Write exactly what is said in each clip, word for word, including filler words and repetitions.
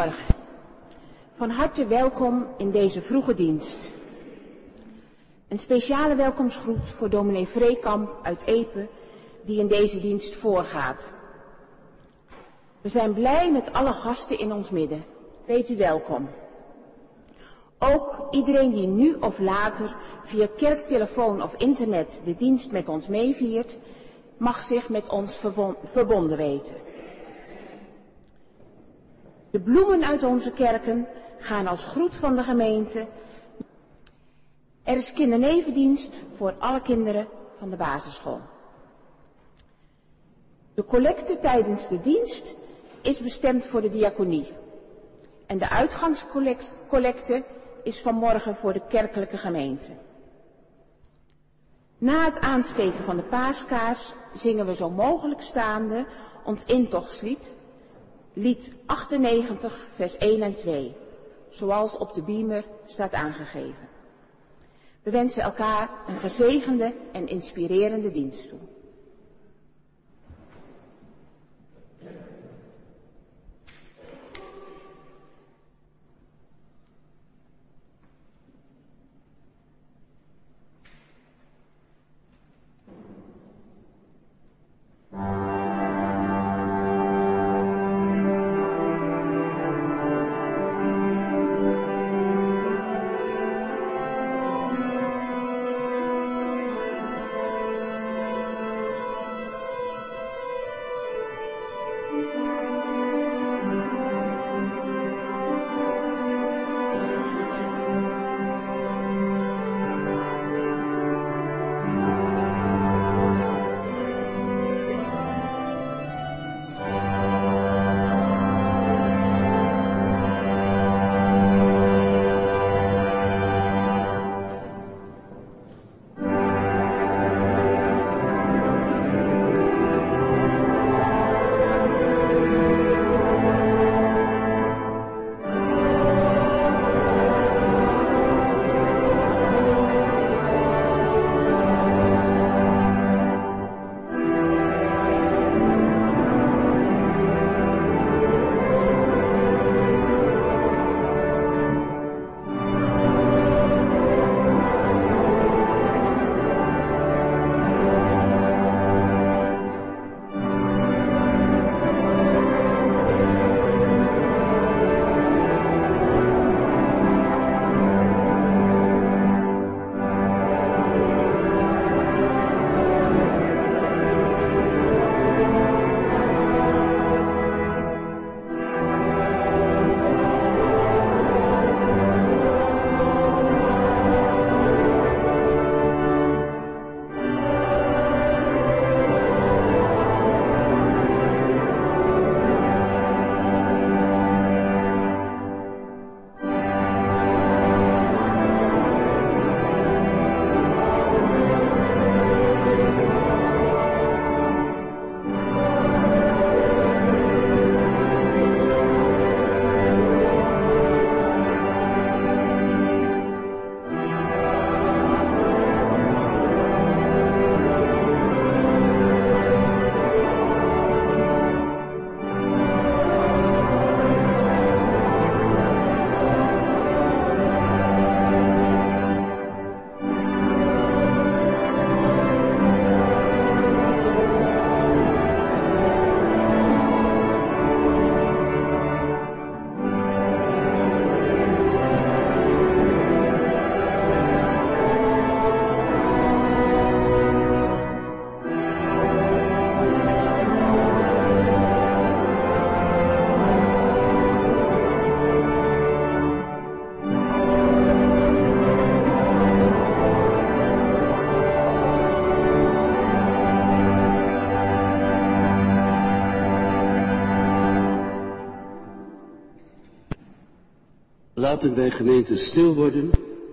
Goedemorgen. Van harte welkom in deze vroege dienst. Een speciale welkomstgroet voor dominee Vreekamp uit Epe, die in deze dienst voorgaat. We zijn blij met alle gasten in ons midden. Weet u welkom. Ook iedereen die nu of later via kerktelefoon of internet de dienst met ons meeviert, mag zich met ons verbonden weten. De bloemen uit onze kerken gaan als groet van de gemeente. Er is kindernevendienst voor alle kinderen van de basisschool. De collecte tijdens de dienst is bestemd voor de diaconie. En de uitgangscollecte is vanmorgen voor de kerkelijke gemeente. Na het aansteken van de paaskaars zingen we zo mogelijk staande ons intochtslied, lied achtennegentig, vers één en twee, zoals op de beamer staat aangegeven. We wensen elkaar een gezegende en inspirerende dienst toe. Laten wij gemeente stil worden,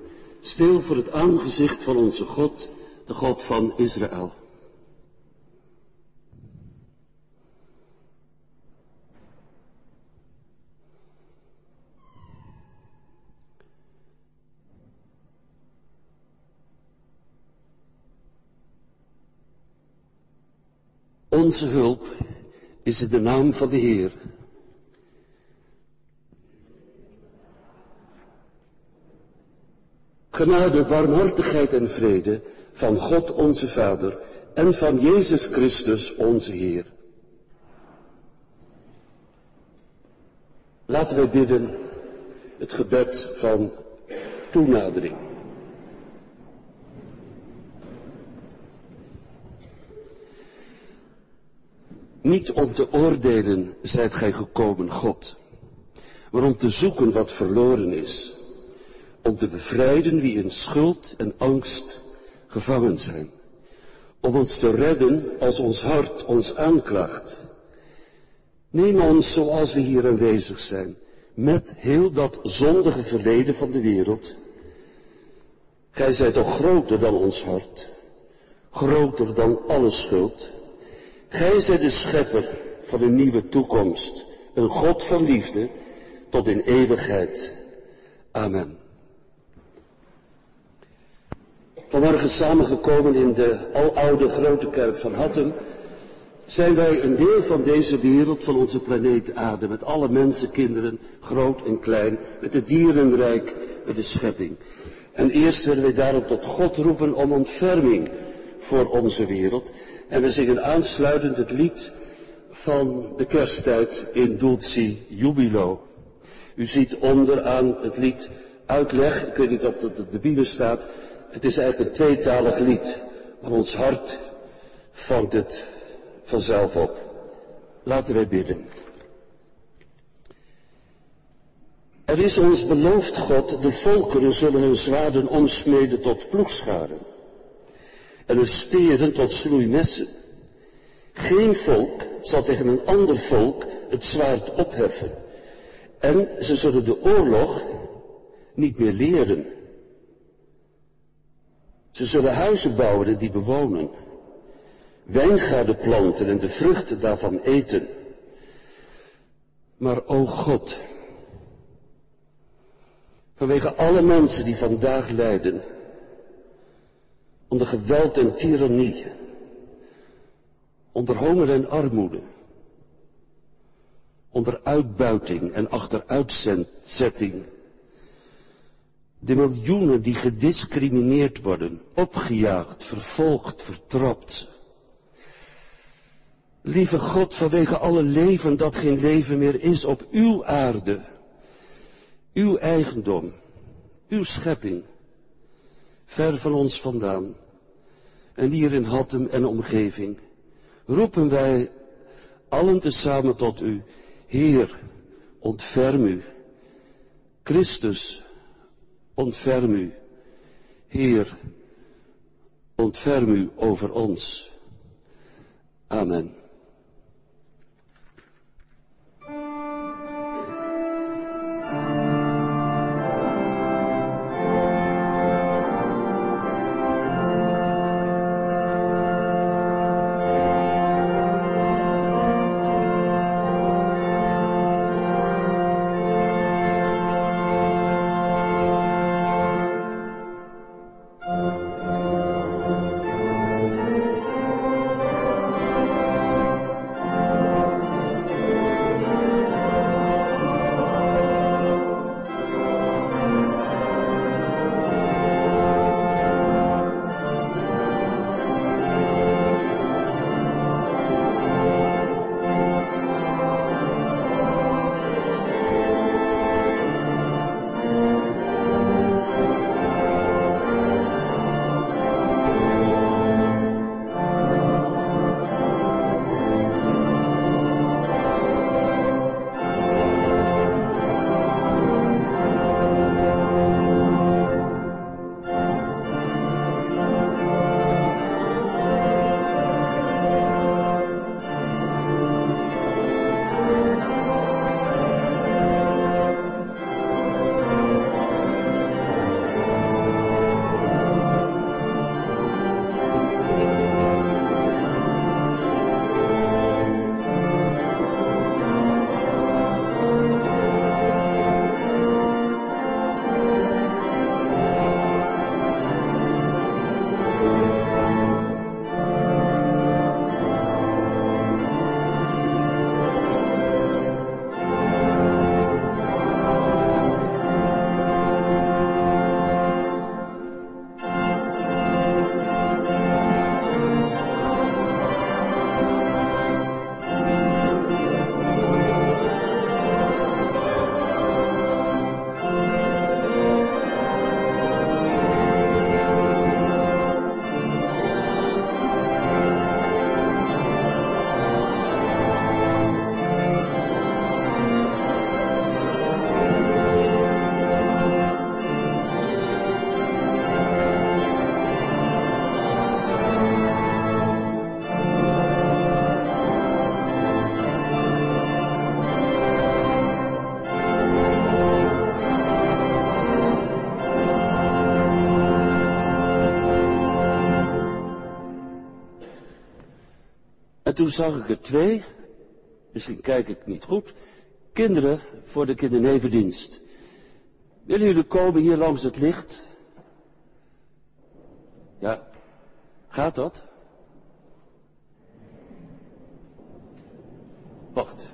stil voor het aangezicht van onze God, de God van Israël. Onze hulp is in de naam van de Heer, Genade, barmhartigheid en vrede van God onze Vader en van Jezus Christus onze Heer. Laten wij bidden het gebed van toenadering. Niet om te oordelen zijt gij gekomen, God, maar om te zoeken wat verloren is, om te bevrijden wie in schuld en angst gevangen zijn, om ons te redden als ons hart ons aanklaagt. Neem ons zoals we hier aanwezig zijn, met heel dat zondige verleden van de wereld. Gij zijt toch groter dan ons hart, groter dan alle schuld. Gij zijt de schepper van een nieuwe toekomst, een God van liefde tot in eeuwigheid. Amen. Vanmorgen samengekomen in de aloude grote kerk van Hattem, zijn wij een deel van deze wereld, van onze planeet Aarde, met alle mensen, kinderen, groot en klein, met het dierenrijk, met de schepping. En eerst willen wij daarom tot God roepen om ontferming voor onze wereld. En we zingen aansluitend het lied van de kersttijd in Dulci Jubilo. U ziet onderaan het lied uitleg, ik weet niet of het op de Bibel staat. Het is eigenlijk een tweetalig lied, maar ons hart vangt het vanzelf op. Laten wij bidden. Er is ons beloofd, God, de volkeren zullen hun zwaarden omsmeden tot ploegscharen en hun speren tot schroeimessen. Geen volk zal tegen een ander volk het zwaard opheffen en ze zullen de oorlog niet meer leren. Ze zullen huizen bouwen en die bewonen, wijngaarden planten en de vruchten daarvan eten. Maar o God, vanwege alle mensen die vandaag lijden onder geweld en tirannie, onder honger en armoede, onder uitbuiting en achteruitzetting, de miljoenen die gediscrimineerd worden, opgejaagd, vervolgd, vertrapt. Lieve God, vanwege alle leven dat geen leven meer is op uw aarde, uw eigendom, uw schepping, ver van ons vandaan, en hier in Hattem en omgeving, roepen wij allen tezamen tot u, Heer, ontferm u, Christus, ontferm u, Heer, ontferm u over ons. Amen. toen zag ik er twee, misschien kijk ik niet goed, kinderen voor de kindernevendienst. Willen jullie komen hier langs het licht? Ja, gaat dat? Wacht.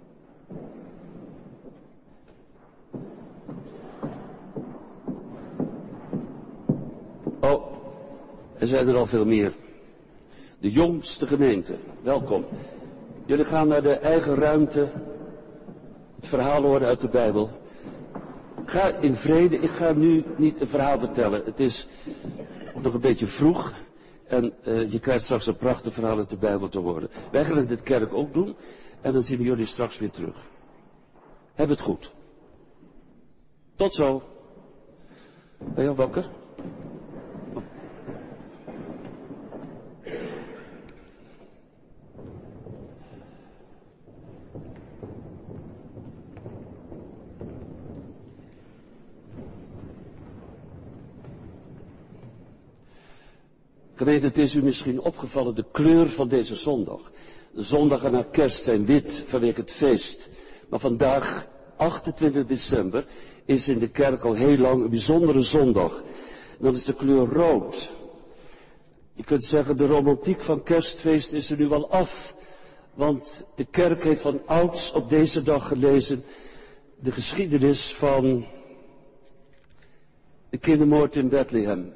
Oh, er zijn er al veel meer. De jongste gemeente, welkom. Jullie gaan naar de eigen ruimte het verhaal horen uit de Bijbel. Ga in vrede, ik ga nu niet een verhaal vertellen. Het is nog een beetje vroeg en uh, je krijgt straks een prachtig verhaal uit de Bijbel te horen. Wij gaan dit kerk ook doen en dan zien we jullie straks weer terug. Heb het goed. Tot zo. Ben je al wakker? Gemeente, het is u misschien opgevallen de kleur van deze zondag. De zondagen na kerst zijn wit vanwege het feest. Maar vandaag, achtentwintig december, is in de kerk al heel lang een bijzondere zondag. En dat is de kleur rood. Je kunt zeggen, de romantiek van kerstfeest is er nu wel af. Want de kerk heeft van ouds op deze dag gelezen de geschiedenis van de kindermoord in Bethlehem.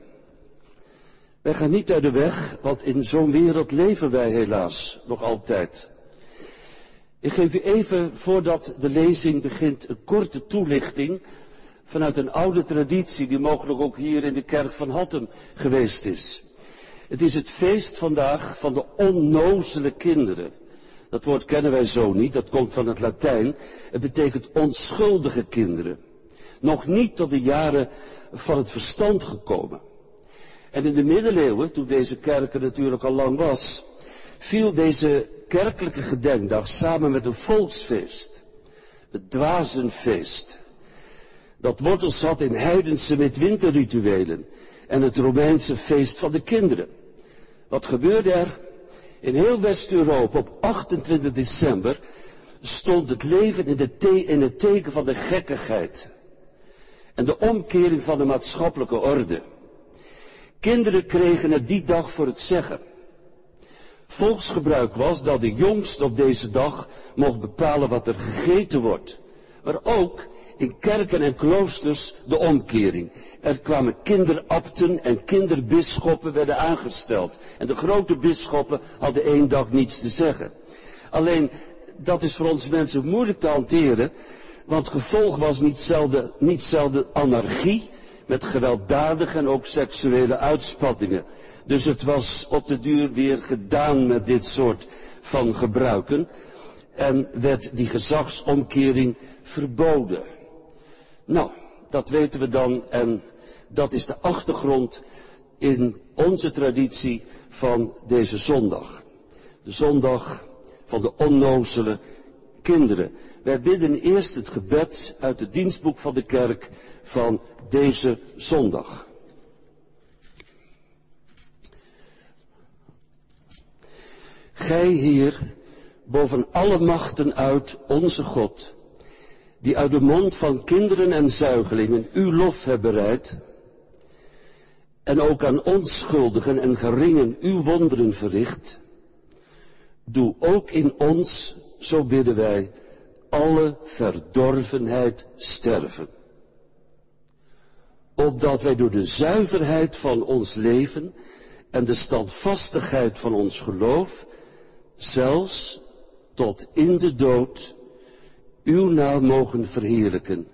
Wij gaan niet uit de weg, want in zo'n wereld leven wij helaas nog altijd. Ik geef u even, voordat de lezing begint, een korte toelichting vanuit een oude traditie die mogelijk ook hier in de kerk van Hattem geweest is. Het is het feest vandaag van de onnozele kinderen. Dat woord kennen wij zo niet, dat komt van het Latijn. Het betekent onschuldige kinderen. Nog niet tot de jaren van het verstand gekomen. En in de middeleeuwen, toen deze kerk er natuurlijk al lang was, viel deze kerkelijke gedenkdag samen met een volksfeest. Het dwazenfeest. Dat wortels had in heidense midwinterrituelen en het Romeinse feest van de kinderen. Wat gebeurde er? In heel West-Europa op achtentwintig december stond het leven in, de te- in het teken van de gekkigheid. En de omkering van de maatschappelijke orde. Kinderen kregen het die dag voor het zeggen. Volksgebruik was dat de jongste op deze dag mocht bepalen wat er gegeten wordt. Maar ook in kerken en kloosters de omkering. Er kwamen kinderabten en kinderbisschoppen werden aangesteld. En de grote bisschoppen hadden één dag niets te zeggen. Alleen, dat is voor ons mensen moeilijk te hanteren. Want gevolg was niet zelden, niet zelden anarchie. Met gewelddadige en ook seksuele uitspattingen. Dus het was op de duur weer gedaan met dit soort van gebruiken. En werd die gezagsomkering verboden. Nou, dat weten we dan en dat is de achtergrond in onze traditie van deze zondag. De zondag van de onnozele kinderen. Wij bidden eerst het gebed uit het dienstboek van de kerk van deze zondag. Gij, Heer, boven alle machten uit, onze God, die uit de mond van kinderen en zuigelingen uw lof hebben bereid, en ook aan onschuldigen en geringen uw wonderen verricht, doe ook in ons, zo bidden wij, alle verdorvenheid sterven. Opdat wij door de zuiverheid van ons leven en de standvastigheid van ons geloof, zelfs tot in de dood, uw naam mogen verheerlijken.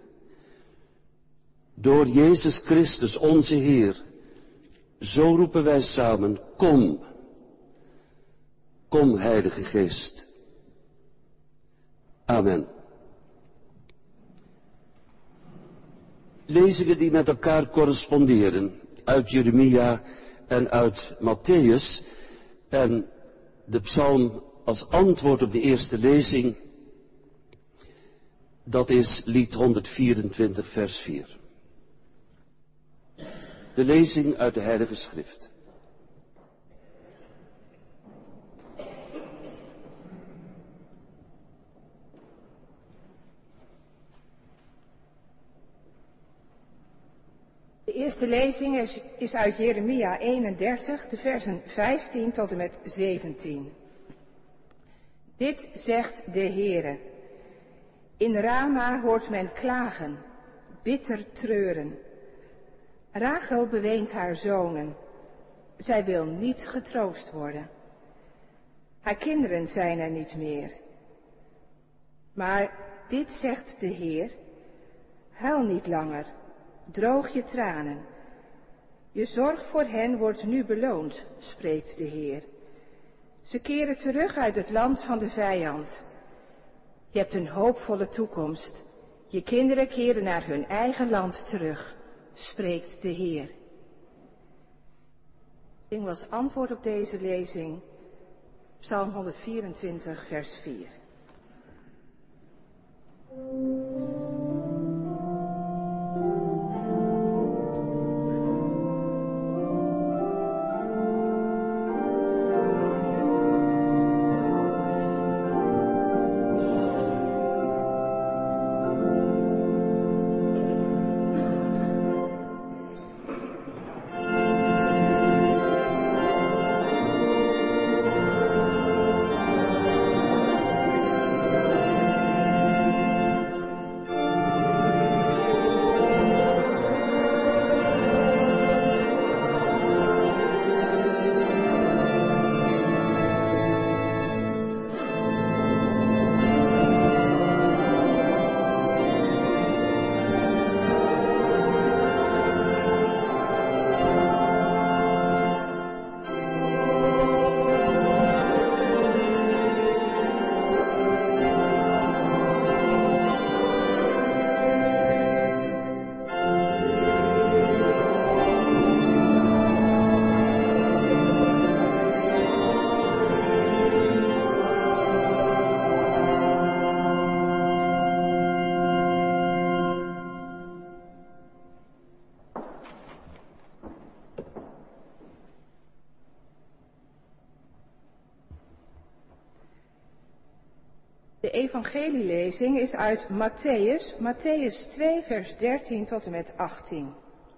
Door Jezus Christus onze Heer, zo roepen wij samen, kom. Kom, Heilige Geest. Amen. Lezingen die met elkaar corresponderen, uit Jeremia en uit Matthäus, en de psalm als antwoord op de eerste lezing, dat is lied honderdvierentwintig vers vier. De lezing uit de Heilige Schrift. De eerste lezing is, is uit Jeremia eenendertig, de versen vijftien tot en met zeventien. Dit zegt de Heere. In Rama hoort men klagen, bitter treuren. Rachel beweent haar zonen. Zij wil niet getroost worden. Haar kinderen zijn er niet meer. Maar dit zegt de Heer. Huil niet langer, droog je tranen. Je zorg voor hen wordt nu beloond, spreekt de Heer. Ze keren terug uit het land van de vijand. Je hebt een hoopvolle toekomst. Je kinderen keren naar hun eigen land terug, spreekt de Heer. Ik was antwoord op deze lezing, Psalm honderdvierentwintig, vers vier. De evangelielezing is uit Matthäus, Matthäus twee, vers dertien tot en met achttien.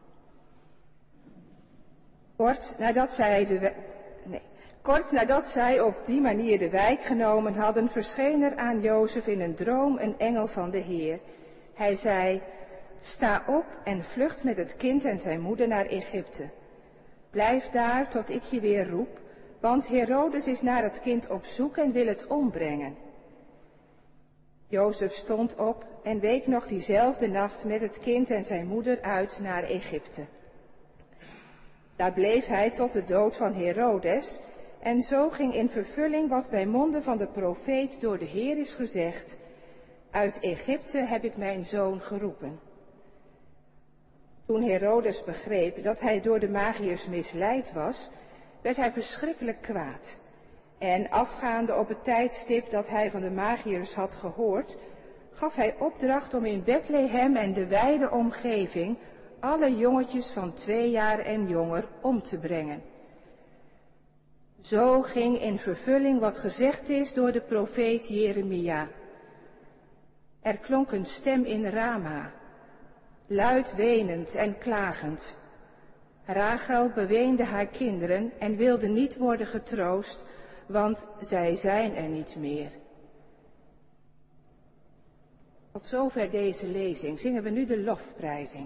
Kort nadat zij, de, nee, kort nadat zij op die manier de wijk genomen hadden, verscheen er aan Jozef in een droom een engel van de Heer. Hij zei, sta op en vlucht met het kind en zijn moeder naar Egypte. Blijf daar tot ik je weer roep, want Herodes is naar het kind op zoek en wil het ombrengen. Jozef stond op en week nog diezelfde nacht met het kind en zijn moeder uit naar Egypte. Daar bleef hij tot de dood van Herodes, en zo ging in vervulling wat bij monden van de profeet door de Heer is gezegd, uit Egypte heb ik mijn zoon geroepen. Toen Herodes begreep dat hij door de magiërs misleid was, werd hij verschrikkelijk kwaad. En afgaande op het tijdstip dat hij van de magiërs had gehoord, gaf hij opdracht om in Bethlehem en de wijde omgeving alle jongetjes van twee jaar en jonger om te brengen. Zo ging in vervulling wat gezegd is door de profeet Jeremia. Er klonk een stem in Rama, luid wenend en klagend. Rachel beweende haar kinderen en wilde niet worden getroost, want zij zijn er niet meer. Tot zover deze lezing. Zingen we nu de lofprijzing.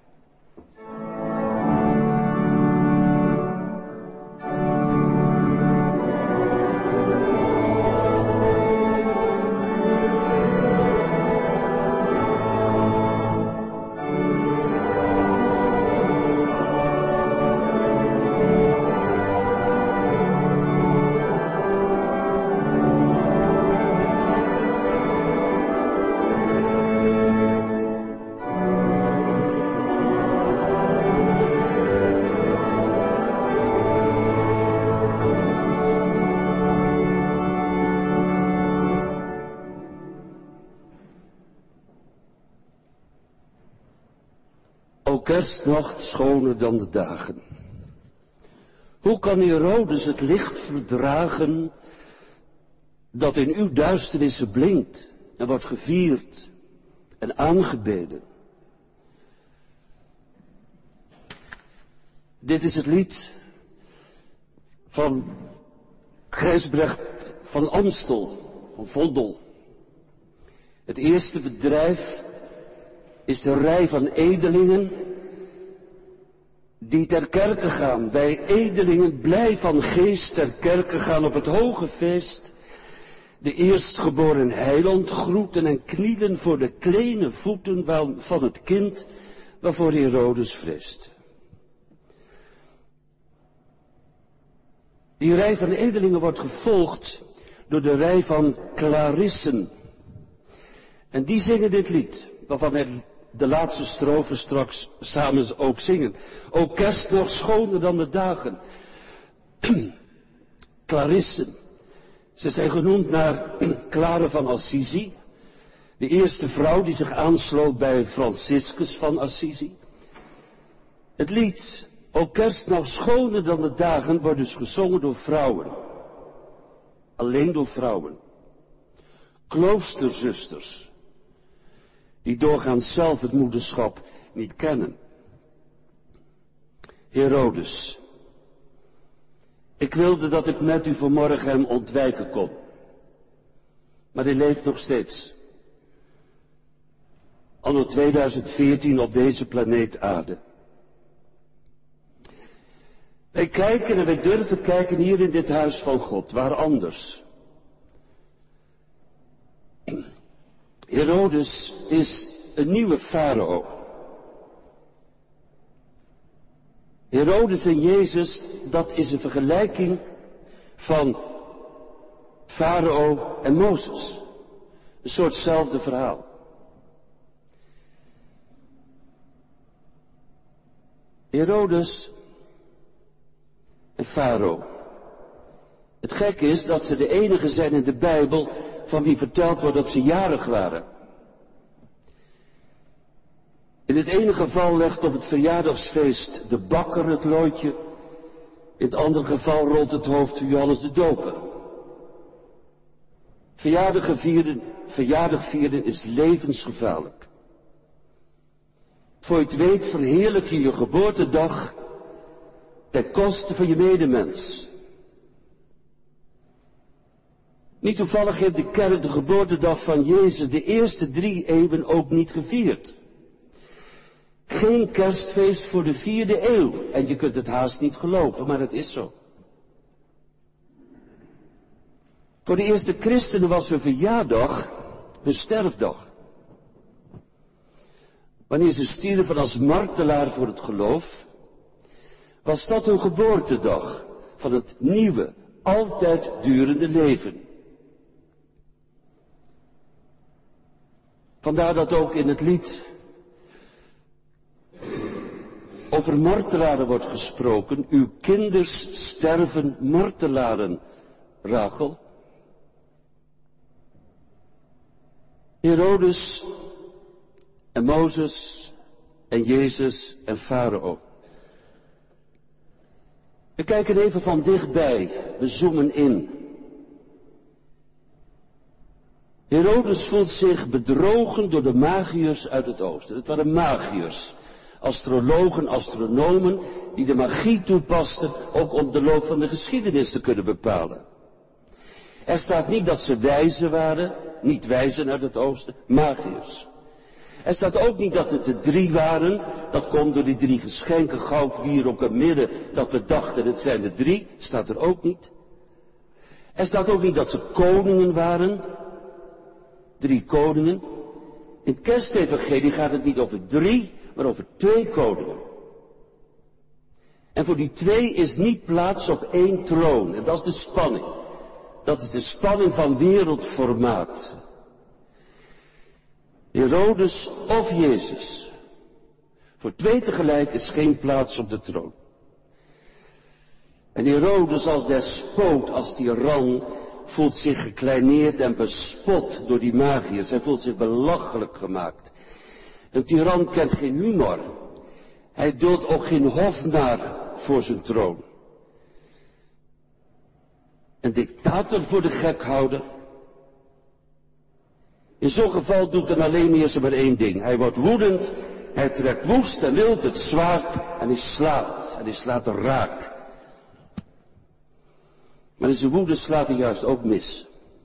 Kerstnacht schoner dan de dagen. Hoe kan Herodes het licht verdragen dat in uw duisternissen blinkt en wordt gevierd en aangebeden? Dit is het lied van Gijsbrecht van Amstel, van Vondel. Het eerste bedrijf is de rij van edelingen die ter kerke gaan. Wij edelingen blij van geest ter kerke gaan op het hoge feest. De eerstgeboren heiland groeten en knielen voor de kleine voeten van het kind waarvoor Herodes vreest. Die rij van edelingen wordt gevolgd door de rij van klarissen. En die zingen dit lied, waarvan wij de laatste strofe straks samen ook zingen. O kerst nog schoner dan de dagen. Klarissen. Ze zijn genoemd naar Clara van Assisi, de eerste vrouw die zich aansloot bij Franciscus van Assisi. Het lied, O kerst nog schoner dan de dagen, wordt dus gezongen door vrouwen. Alleen door vrouwen. Kloosterzusters, die doorgaans zelf het moederschap niet kennen. Herodes. Ik wilde dat ik met u vanmorgen hem ontwijken kon. Maar hij leeft nog steeds. Anno tweeduizend veertien op deze planeet aarde. Wij kijken en wij durven kijken hier in dit huis van God, waar anders. Herodes is een nieuwe farao. Herodes en Jezus, dat is een vergelijking van farao en Mozes. Een soortzelfde verhaal. Herodes en farao. Het gekke is dat ze de enige zijn in de Bijbel van wie verteld wordt dat ze jarig waren. In het ene geval legt op het verjaardagsfeest de bakker het loodje. In het andere geval rolt het hoofd van Johannes de Doper. Verjaardag vieren, verjaardag vieren is levensgevaarlijk. Voor je het weet verheerlijk je je geboortedag ten koste van je medemens. Niet toevallig heeft de kerk de geboortedag van Jezus de eerste drie eeuwen ook niet gevierd. Geen kerstfeest voor de vierde eeuw. En je kunt het haast niet geloven, maar het is zo. Voor de eerste christenen was hun verjaardag hun sterfdag. Wanneer ze stierven als martelaar voor het geloof, was dat hun geboortedag van het nieuwe, altijd durende leven. Vandaar dat ook in het lied over martelaren wordt gesproken. Uw kinders sterven martelaren, Rachel. Herodes en Mozes en Jezus en Farao. We kijken even van dichtbij, we zoomen in. Herodes voelt zich bedrogen door de magiërs uit het oosten. Het waren magiërs, astrologen, astronomen, die de magie toepasten, ook om de loop van de geschiedenis te kunnen bepalen. Er staat niet dat ze wijzen waren, niet wijzen uit het oosten, magiërs. Er staat ook niet dat het de drie waren, dat komt door die drie geschenken, goud, wierook en midden, dat we dachten het zijn de drie, staat er ook niet. Er staat ook niet dat ze koningen waren, drie koningen. In het kerstevangelie gaat het niet over drie, maar over twee koningen. En voor die twee is niet plaats op één troon, en dat is de spanning. Dat is de spanning van wereldformaat. Herodes of Jezus. Voor twee tegelijk is geen plaats op de troon. En Herodes als despoot, als tiran, voelt zich gekleineerd en bespot door die magiërs. Hij voelt zich belachelijk gemaakt. Een tiran kent geen humor. Hij duldt ook geen hofnar voor zijn troon. Een dictator voor de gek houden. In zo'n geval doet dan alleen eerst maar één ding. Hij wordt woedend, hij trekt woest en wild het zwaard en hij slaat. En hij slaat er raak. Maar in zijn woede slaat hij juist ook mis.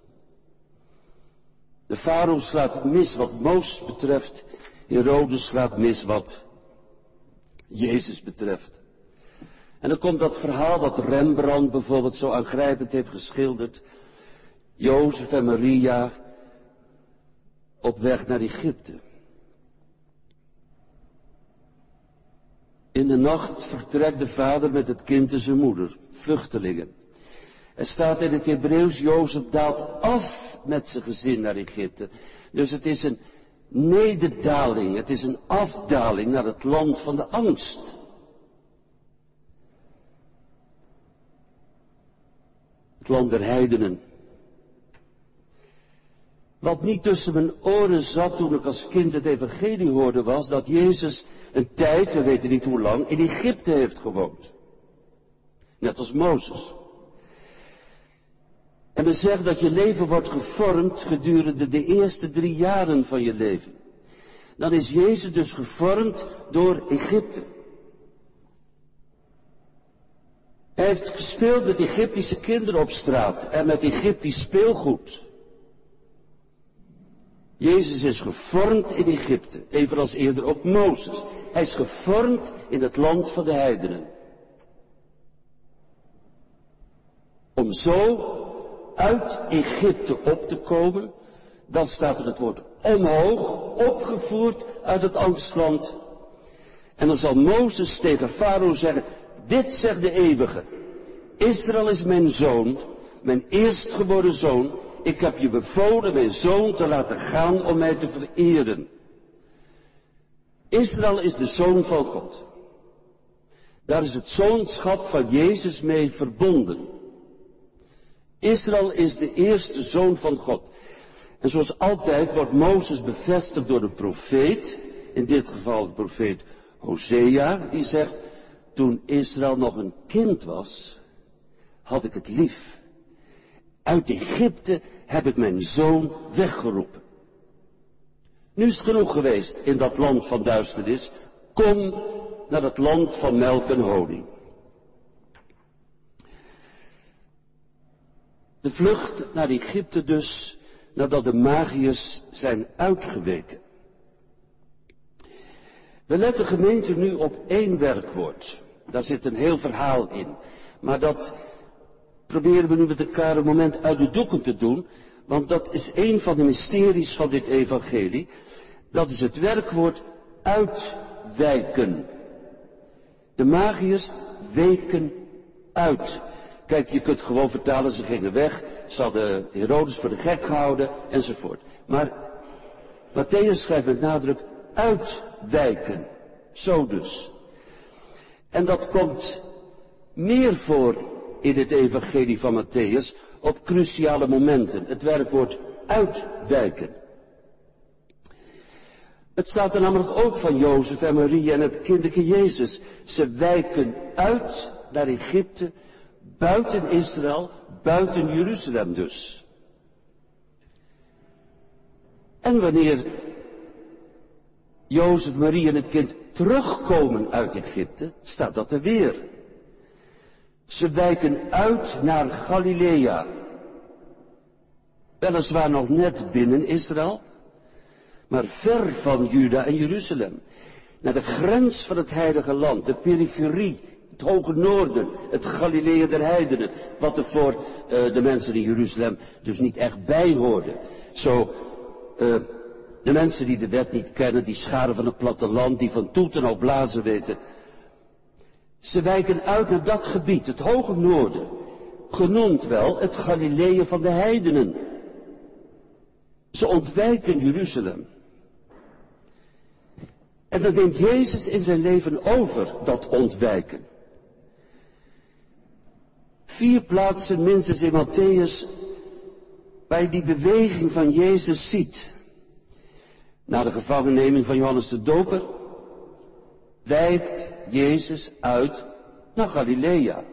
De farao slaat mis wat Mozes betreft. Herodes slaat mis wat Jezus betreft. En dan komt dat verhaal dat Rembrandt bijvoorbeeld zo aangrijpend heeft geschilderd. Jozef en Maria op weg naar Egypte. In de nacht vertrekt de vader met het kind en zijn moeder, vluchtelingen. Er staat in het Hebreeuws, Jozef daalt af met zijn gezin naar Egypte. Dus het is een nederdaling, het is een afdaling naar het land van de angst. Het land der heidenen. Wat niet tussen mijn oren zat toen ik als kind het evangelie hoorde was dat Jezus een tijd, we weten niet hoe lang, in Egypte heeft gewoond. Net als Mozes. En men zegt dat je leven wordt gevormd gedurende de eerste drie jaren van je leven. Dan is Jezus dus gevormd door Egypte. Hij heeft gespeeld met Egyptische kinderen op straat en met Egyptisch speelgoed. Jezus is gevormd in Egypte, evenals eerder ook Mozes. Hij is gevormd in het land van de heidenen. Om zo uit Egypte op te komen, dan staat er het woord omhoog, opgevoerd uit het angstland. En dan zal Mozes tegen Farao zeggen, dit zegt de eeuwige, Israël is mijn zoon, mijn eerstgeboren zoon, ik heb je bevolen mijn zoon te laten gaan om mij te vereren. Israël is de zoon van God. Daar is het zoonschap van Jezus mee verbonden. Israël is de eerste zoon van God. En zoals altijd wordt Mozes bevestigd door de profeet, in dit geval de profeet Hosea, die zegt, toen Israël nog een kind was, had ik het lief. Uit Egypte heb ik mijn zoon weggeroepen. Nu is het genoeg geweest in dat land van duisternis. Kom naar het land van melk en honing. De vlucht naar Egypte dus, nadat de magiërs zijn uitgeweken. We letten gemeente nu op één werkwoord. Daar zit een heel verhaal in. Maar dat proberen we nu met elkaar een moment uit de doeken te doen. Want dat is een van de mysteries van dit evangelie. Dat is het werkwoord uitwijken. De magiërs weken uit. Kijk, je kunt gewoon vertalen, ze gingen weg. Ze hadden Herodes voor de gek gehouden, enzovoort. Maar Matthäus schrijft met nadruk uitwijken. Zo dus. En dat komt meer voor in het evangelie van Matthäus op cruciale momenten. Het werkwoord uitwijken. Het staat er namelijk ook van Jozef en Maria en het kinderke Jezus. Ze wijken uit naar Egypte, buiten Israël, buiten Jeruzalem dus. En wanneer Jozef, Maria en het kind terugkomen uit Egypte, staat dat er weer. Ze wijken uit naar Galilea. Weliswaar nog net binnen Israël, maar ver van Juda en Jeruzalem. Naar de grens van het heilige land, de periferie, het hoge noorden, het Galilea der heidenen. Wat er voor uh, de mensen in Jeruzalem dus niet echt bij hoorde. Zo, uh, de mensen die de wet niet kennen, die scharen van het platteland, die van toeten al blazen weten. Ze wijken uit naar dat gebied, het hoge noorden, genoemd wel het Galilea van de heidenen. Ze ontwijken Jeruzalem. En dat neemt Jezus in zijn leven over, dat ontwijken. Vier plaatsen minstens in Matthäus, waar je die beweging van Jezus ziet. Na de gevangenneming van Johannes de Doper, wijkt Jezus uit naar Galilea.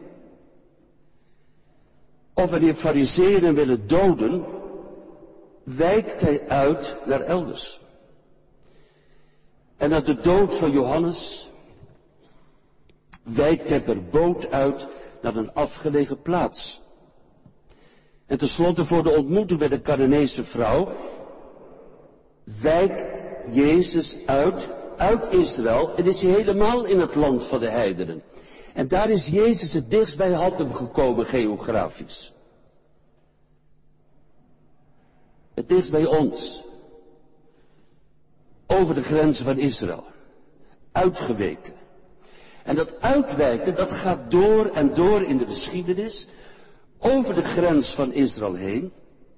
Of wanneer farizeeën hem willen doden, wijkt hij uit naar elders. En na de dood van Johannes wijkt hij per boot uit naar een afgelegen plaats. En tenslotte voor de ontmoeting met de Canaanese vrouw wijkt Jezus uit, uit Israël en is hij helemaal in het land van de heidenen. En daar is Jezus het dichtst bij Hattem gekomen geografisch. Het dichtst bij ons. Over de grenzen van Israël. Uitgeweken. En dat uitwijken, dat gaat door en door in de geschiedenis. Over de grens van Israël heen.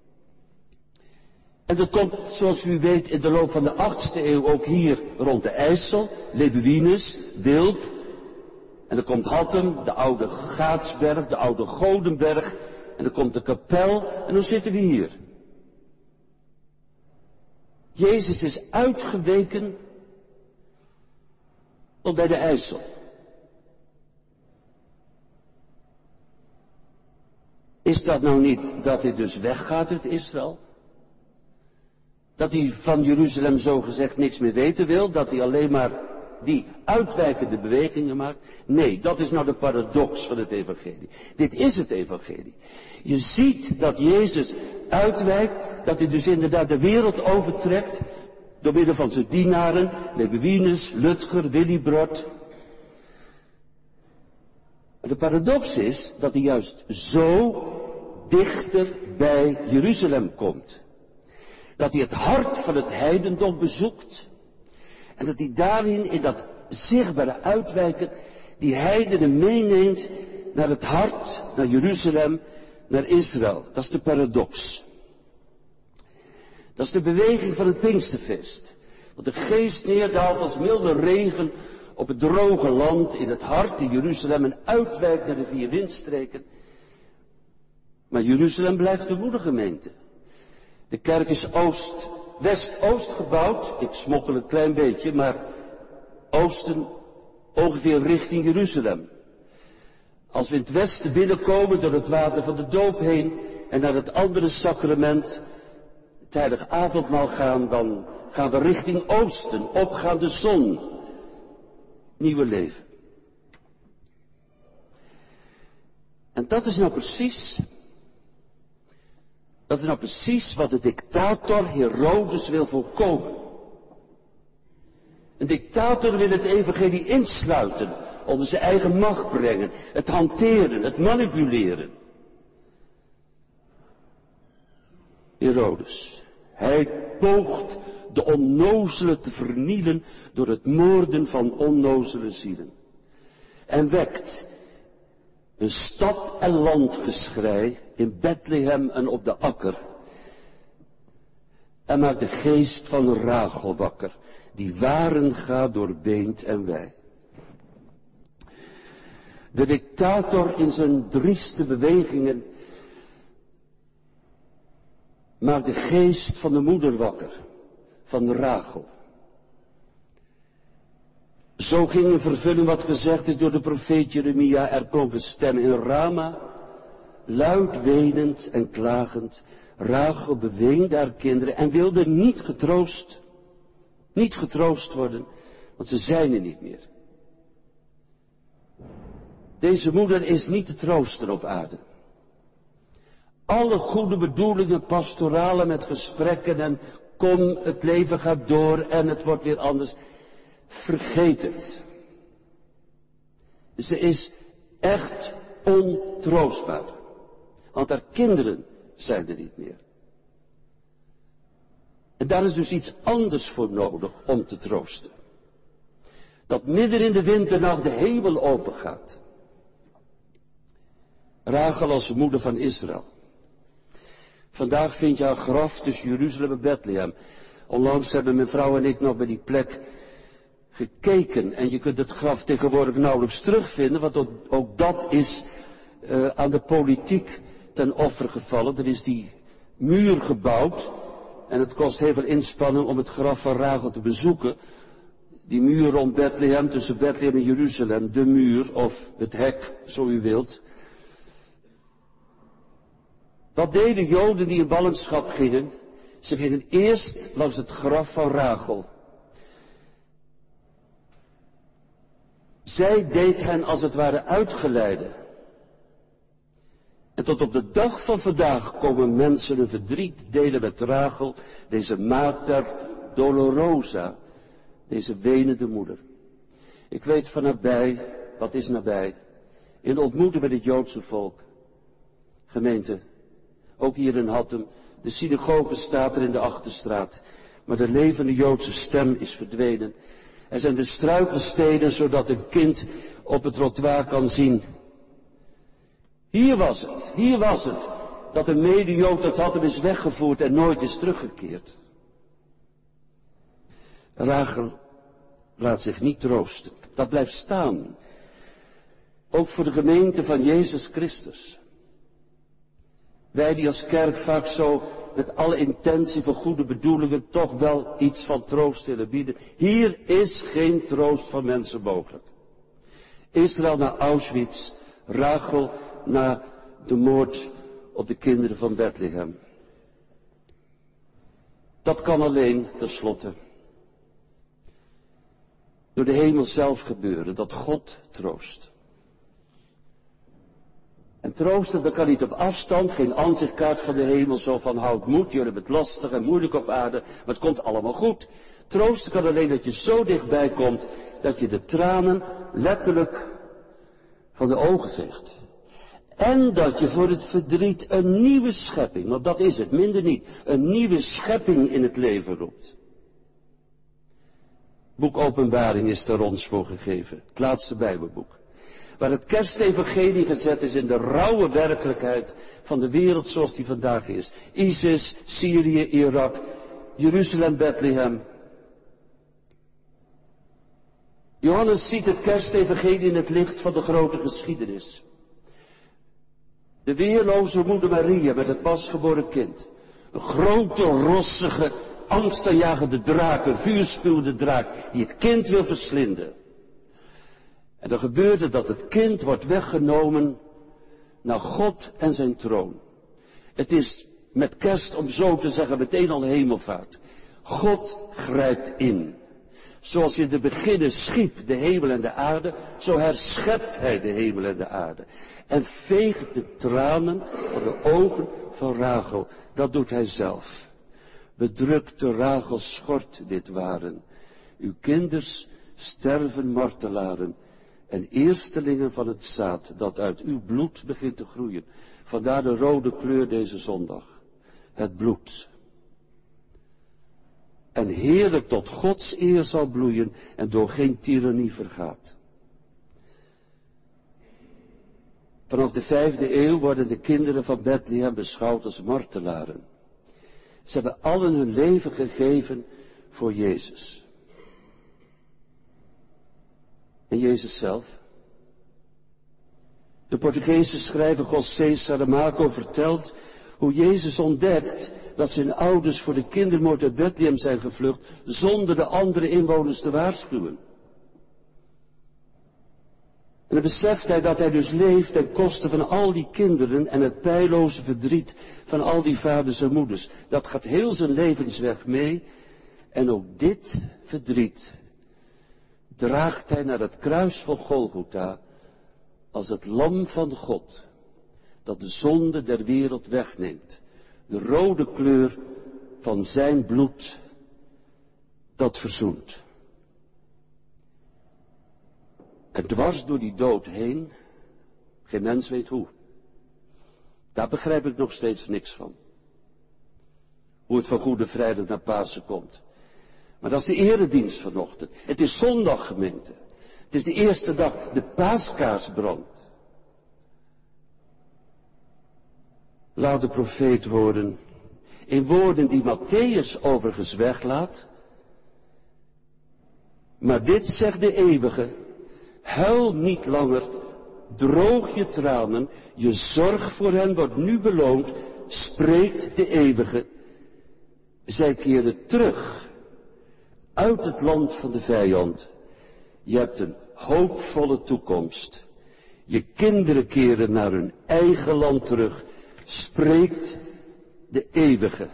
En dat komt, zoals u weet, in de loop van de achtste eeuw ook hier rond de IJssel. Lebuinus, Wilp. En dan komt Hattem, de oude Gaatsberg, de oude Godenberg. En dan komt de kapel. En hoe zitten we hier? Jezus is uitgeweken tot bij de IJssel. Is dat nou niet dat hij dus weggaat uit Israël? Dat hij van Jeruzalem zogezegd niks meer weten wil? Dat hij alleen maar die uitwijkende bewegingen maakt? Nee, dat is nou de paradox van het evangelie. Dit is het evangelie. Je ziet dat Jezus uitwijkt, dat hij dus inderdaad de wereld overtrekt, door middel van zijn dienaren, Lebuinus, Lutger, Willibrord. De paradox is dat hij juist zo dichter bij Jeruzalem komt. Dat hij het hart van het heidendom bezoekt. En dat hij daarin, in dat zichtbare uitwijken, die heidenen meeneemt naar het hart, naar Jeruzalem, naar Israël. Dat is de paradox. Dat is de beweging van het Pinksterfeest. Want de geest neerdaalt als milde regen op het droge land, in het hart, in Jeruzalem, en uitwijkt naar de vier windstreken. Maar Jeruzalem blijft de moedergemeente. De kerk is oost, west-oost gebouwd. Ik smokkel een klein beetje, maar oosten ongeveer richting Jeruzalem. Als we in het westen binnenkomen door het water van de doop heen en naar het andere sacrament, het heilige avondmaal gaan, dan gaan we richting oosten, opgaande zon. Nieuwe leven. En dat is nou precies, dat is nou precies wat de dictator Herodes wil voorkomen. Een dictator wil het evangelie insluiten, onder zijn eigen macht brengen, het hanteren, het manipuleren. Herodes, hij poogt de onnozelen te vernielen door het moorden van onnozele zielen. En wekt een stad- en landgeschrei in Bethlehem en op de akker. En maakt de geest van Rachel wakker, die waren gaat door beent en wij. De dictator in zijn drieste bewegingen maakt de geest van de moeder wakker, van Rachel. Zo ging in vervulling wat gezegd is door de profeet Jeremia. Er klonk een stem in Rama, luid wenend en klagend. Rachel beweende haar kinderen en wilde niet getroost, niet getroost worden, want ze zijn er niet meer. Deze moeder is niet te troosten op aarde. Alle goede bedoelingen, pastoralen met gesprekken en kom, het leven gaat door en het wordt weer anders. Vergeet het. Ze is echt ontroostbaar. Want haar kinderen zijn er niet meer. En daar is dus iets anders voor nodig om te troosten. Dat midden in de winternacht de hemel open gaat. Rachel als moeder van Israël. Vandaag vind je haar graf tussen Jeruzalem en Bethlehem. Onlangs hebben mijn vrouw en ik nog bij die plek gekeken. En je kunt het graf tegenwoordig nauwelijks terugvinden, want ook, ook dat is uh, aan de politiek ten offer gevallen. Er is die muur gebouwd en het kost heel veel inspanning om het graf van Rachel te bezoeken. Die muur rond Bethlehem, tussen Bethlehem en Jeruzalem, de muur of het hek, zo u wilt. Wat deden Joden die in ballingschap gingen? Ze gingen eerst langs het graf van Rachel. Zij deed hen als het ware uitgeleide. En tot op de dag van vandaag komen mensen hun verdriet delen met Rachel, deze Mater Dolorosa, deze wenende moeder. Ik weet van nabij, wat is nabij, in ontmoeten met het Joodse volk. Gemeente, ook hier in Hattem, de synagoge staat er in de Achterstraat, maar de levende Joodse stem is verdwenen. Er zijn de struikelstenen, zodat een kind op het trottoir kan zien. Hier was het, hier was het, dat een mede-Jood uit Hattem is weggevoerd en nooit is teruggekeerd. Rachel laat zich niet troosten, dat blijft staan. Ook voor de gemeente van Jezus Christus. Wij die als kerk vaak zo met alle intentie van goede bedoelingen toch wel iets van troost willen bieden. Hier is geen troost van mensen mogelijk. Israël naar Auschwitz, Rachel na de moord op de kinderen van Bethlehem. Dat kan alleen, tenslotte, door de hemel zelf gebeuren, dat God troost. En troosten, dat kan niet op afstand, geen aanzichtkaart van de hemel, zo van houd moed, jullie hebben het lastig en moeilijk op aarde, maar het komt allemaal goed. Troosten kan alleen dat je zo dichtbij komt, dat je de tranen letterlijk van de ogen veegt. En dat je voor het verdriet een nieuwe schepping, want dat is het, minder niet, een nieuwe schepping in het leven roept. Boek Openbaring is daar ons voor gegeven, het laatste Bijbelboek. Waar het kerstevangelie gezet is in de rauwe werkelijkheid van de wereld zoals die vandaag is. ISIS, Syrië, Irak, Jeruzalem, Bethlehem. Johannes ziet het kerstevangelie in het licht van de grote geschiedenis. De weerloze moeder Maria met het pasgeboren kind. Een grote, rossige, angstaanjagende draak, een vuurspuwende draak die het kind wil verslinden. En dan gebeurde dat het kind wordt weggenomen naar God en zijn troon. Het is met kerst, om zo te zeggen, meteen al hemelvaart. God grijpt in. Zoals in de beginnen schiep de hemel en de aarde, zo herschept hij de hemel en de aarde. En veegt de tranen van de ogen van Rachel. Dat doet hij zelf. Bedrukte Rachel schort dit waren. Uw kinders sterven martelaren. En eerstelingen van het zaad dat uit uw bloed begint te groeien. Vandaar de rode kleur deze zondag. Het bloed. En heerlijk tot Gods eer zal bloeien en door geen tirannie vergaat. Vanaf de vijfde eeuw worden de kinderen van Bethlehem beschouwd als martelaren. Ze hebben allen hun leven gegeven voor Jezus. En Jezus zelf. De Portugese schrijver José Saramago vertelt hoe Jezus ontdekt dat zijn ouders voor de kindermoord uit Bethlehem zijn gevlucht zonder de andere inwoners te waarschuwen. En dan beseft hij dat hij dus leeft ten koste van al die kinderen en het pijloze verdriet van al die vaders en moeders. Dat gaat heel zijn levensweg mee en ook dit verdriet draagt hij naar het kruis van Golgotha als het lam van God, dat de zonde der wereld wegneemt. De rode kleur van zijn bloed, dat verzoent. En dwars door die dood heen, geen mens weet hoe. Daar begrijp ik nog steeds niks van. Hoe het van Goede Vrijdag naar Pasen komt. Maar dat is de eredienst vanochtend. Het is zondag, gemeente. Het is de eerste dag, de paaskaars brandt. Laat de profeet worden, in woorden die Matthäus overigens weglaat. Maar dit zegt de eeuwige, huil niet langer, droog je tranen, je zorg voor hen wordt nu beloond, spreekt de eeuwige. Zij keren terug uit het land van de vijand. Je hebt een hoopvolle toekomst. Je kinderen keren naar hun eigen land terug, spreekt de eeuwige.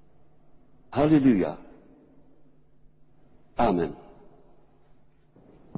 Halleluja. Amen.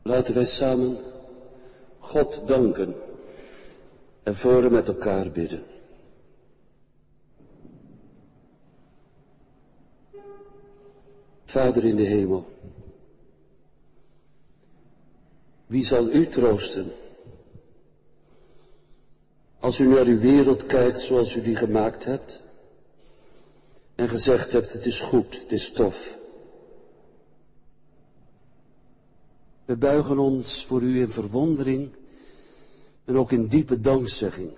Laten wij samen God danken en voor hem met elkaar bidden. Vader in de hemel, wie zal u troosten als u naar uw wereld kijkt zoals u die gemaakt hebt en gezegd hebt, het is goed, het is tof. We buigen ons voor u in verwondering en ook in diepe dankzegging.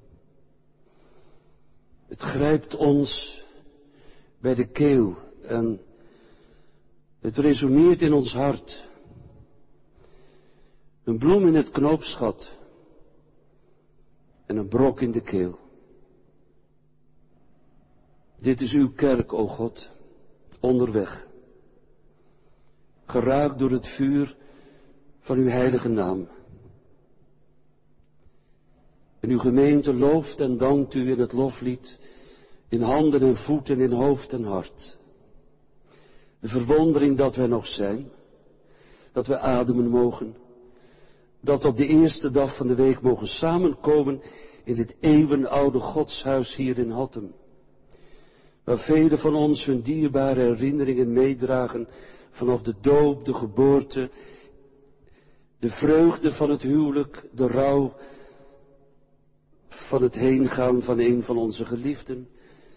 Het grijpt ons bij de keel en het resoneert in ons hart. Een bloem in het knoopsgat en een brok in de keel. Dit is uw kerk, o God, onderweg. Geraakt door het vuur van uw heilige naam. En uw gemeente looft en dankt u in het loflied, in handen en voeten, in hoofd en hart. De verwondering dat wij nog zijn, dat we ademen mogen, dat we op de eerste dag van de week mogen samenkomen in dit eeuwenoude godshuis hier in Hattem, waar velen van ons hun dierbare herinneringen meedragen vanaf de doop, de geboorte, de vreugde van het huwelijk, de rouw van het heengaan van een van onze geliefden.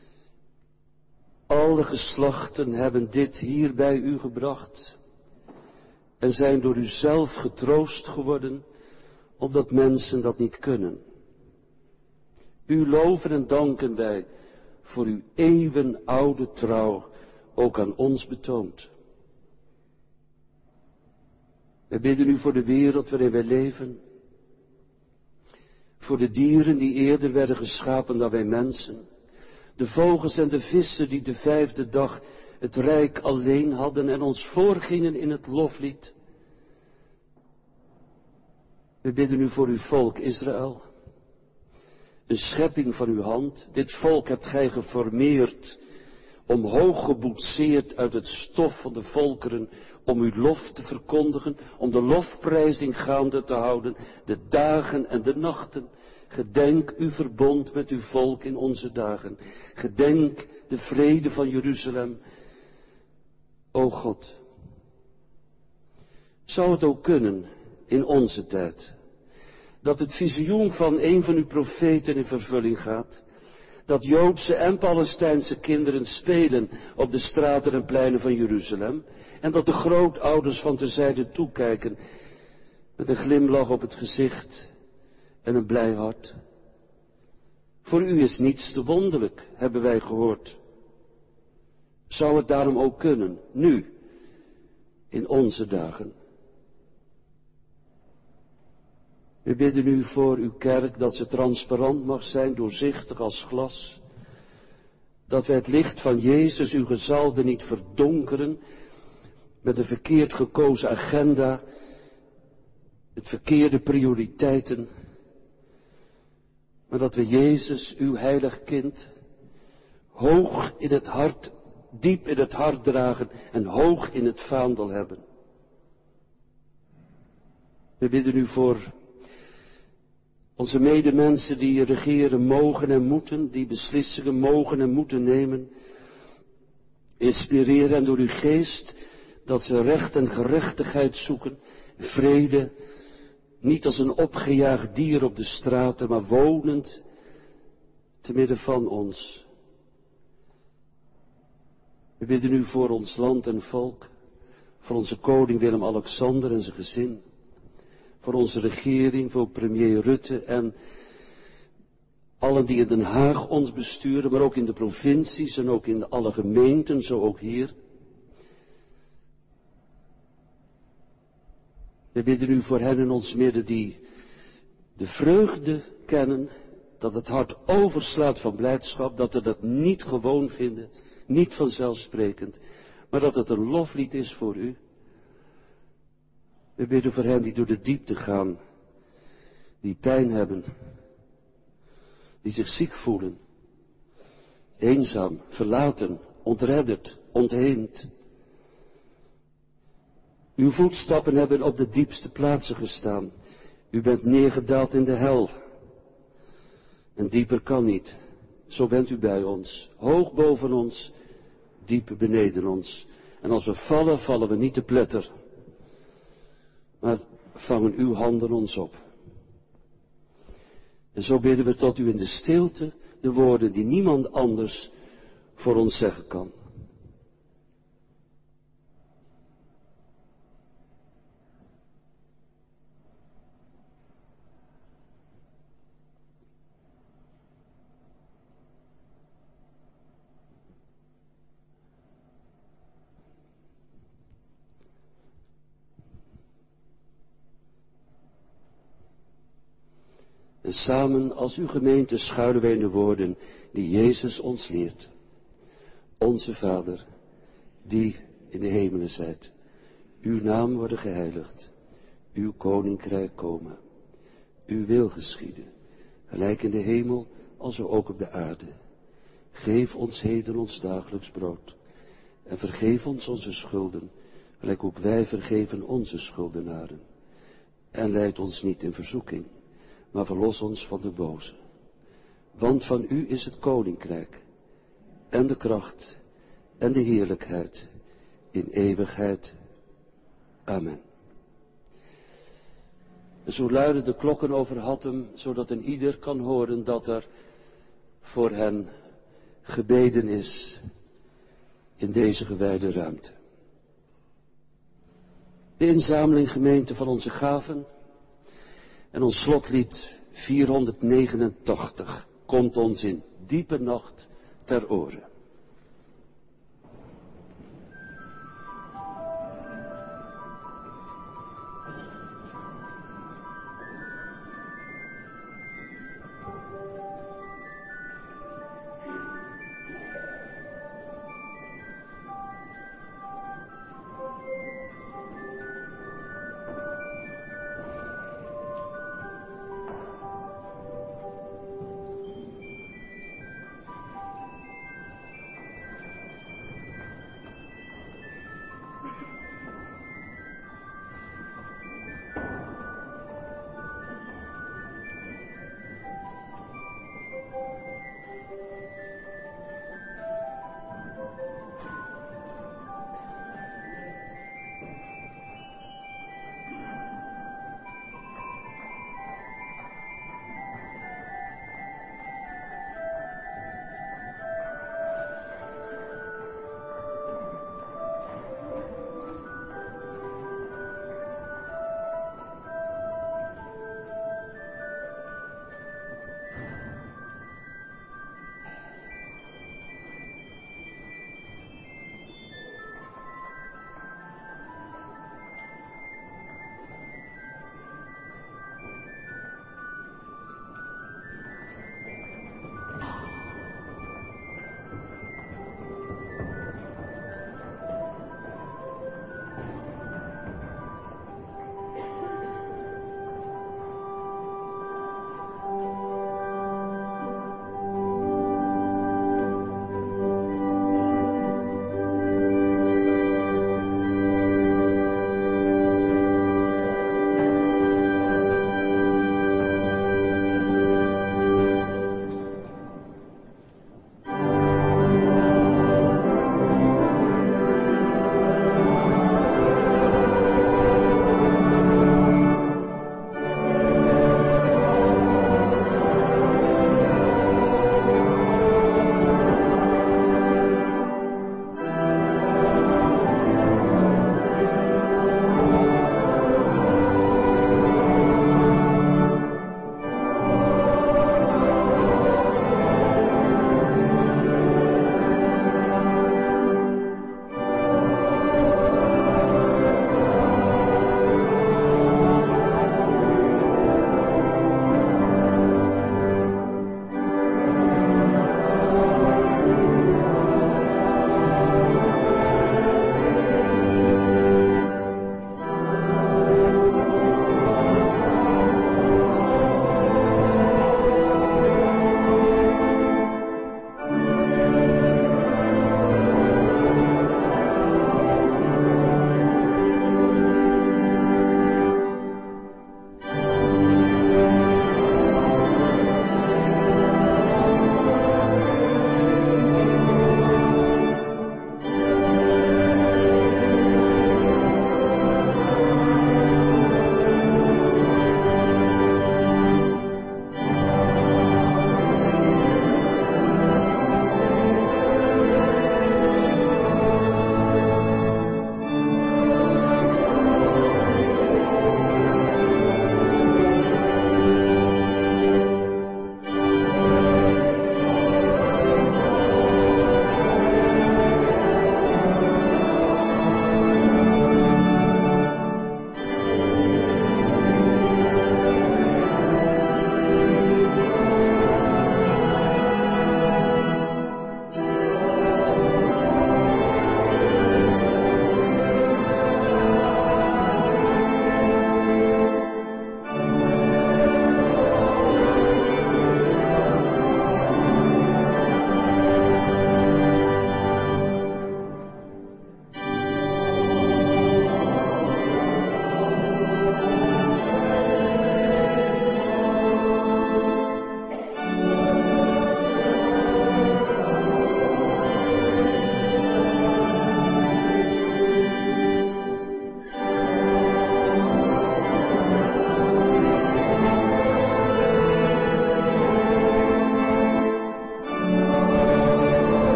Alle geslachten hebben dit hier bij u gebracht en zijn door u zelf getroost geworden, omdat mensen dat niet kunnen. U loven en danken wij voor uw eeuwenoude trouw, ook aan ons betoond. Wij bidden u voor de wereld waarin wij leven, voor de dieren die eerder werden geschapen dan wij mensen, de vogels en de vissen die de vijfde dag het rijk alleen hadden en ons voorgingen in het loflied. We bidden u voor uw volk Israël, een schepping van uw hand. Dit volk hebt gij geformeerd, omhoog geboetseerd uit het stof van de volkeren, om uw lof te verkondigen, om de lofprijzing gaande te houden, de dagen en de nachten. Gedenk uw verbond met uw volk in onze dagen. Gedenk de vrede van Jeruzalem. O God, zou het ook kunnen in onze tijd, dat het visioen van een van uw profeten in vervulling gaat, dat Joodse en Palestijnse kinderen spelen op de straten en pleinen van Jeruzalem, en dat de grootouders van terzijde toekijken met een glimlach op het gezicht en een blij hart. Voor u is niets te wonderlijk, hebben wij gehoord. Zou het daarom ook kunnen, nu, in onze dagen? We bidden u voor uw kerk dat ze transparant mag zijn, doorzichtig als glas. Dat wij het licht van Jezus, uw gezalde, niet verdonkeren met een verkeerd gekozen agenda, met verkeerde prioriteiten. Maar dat we Jezus, uw heilig kind, hoog in het hart, diep in het hart dragen en hoog in het vaandel hebben. We bidden u voor onze medemensen die regeren mogen en moeten, die beslissingen mogen en moeten nemen. Inspireer hen door uw geest, dat ze recht en gerechtigheid zoeken, vrede, niet als een opgejaagd dier op de straten, maar wonend te midden van ons. We bidden u voor ons land en volk, voor onze koning Willem-Alexander en zijn gezin, voor onze regering, voor premier Rutte en allen die in Den Haag ons besturen, maar ook in de provincies en ook in alle gemeenten, zo ook hier. We bidden u voor hen in ons midden die de vreugde kennen, dat het hart overslaat van blijdschap, dat we dat niet gewoon vinden, niet vanzelfsprekend, maar dat het een loflied is voor u. We bidden voor hen die door de diepte gaan, die pijn hebben, die zich ziek voelen, eenzaam, verlaten, ontredderd, ontheemd. Uw voetstappen hebben op de diepste plaatsen gestaan. U bent neergedaald in de hel. En dieper kan niet. Zo bent u bij ons. Hoog boven ons, diep beneden ons. En als we vallen, vallen we niet te pletter. Maar vangen uw handen ons op. En zo bidden we tot u in de stilte de woorden die niemand anders voor ons zeggen kan. En samen als uw gemeente schuilen wij in de woorden die Jezus ons leert. Onze Vader, die in de hemelen zijt, uw naam worden geheiligd, uw koninkrijk komen, uw wil geschieden, gelijk in de hemel als ook op de aarde. Geef ons heden ons dagelijks brood en vergeef ons onze schulden, gelijk ook wij vergeven onze schuldenaren. En leid ons niet in verzoeking, maar verlos ons van de boze. Want van u is het koninkrijk, en de kracht, en de heerlijkheid, in eeuwigheid. Amen. En zo luiden de klokken over Hattem, zodat een ieder kan horen dat er voor hen gebeden is in deze gewijde ruimte. De inzameling gemeente van onze gaven en ons slotlied vierhonderdnegenentachtig komt ons in diepe nacht ter oren.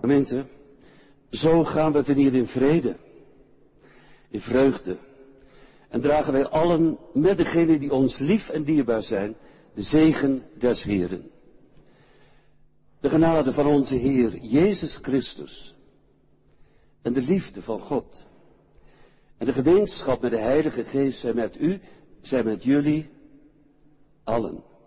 Gemeente, zo gaan we vanhier in vrede, in vreugde. En dragen wij allen met degenen die ons lief en dierbaar zijn, de zegen des Heeren. De genade van onze Heer Jezus Christus en de liefde van God en de gemeenschap met de Heilige Geest zijn met u, zijn met jullie allen.